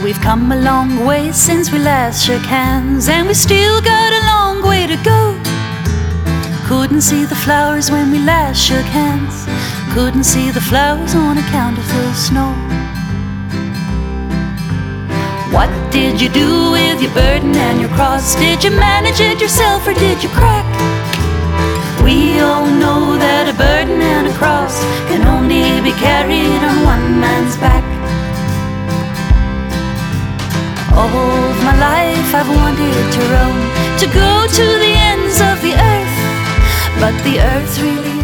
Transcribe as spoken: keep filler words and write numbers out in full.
We've come a long way since we last shook hands, and we still got a long way to go. Couldn't see the flowers when we last shook hands, couldn't see the flowers on account of the snow. What did you do with your burden and your cross? Did you manage it yourself or did you crack? We all know that a burden and a cross can only be carried on one man's back. All of my life I've wanted to roam, to go to the ends of the earth, but the earth really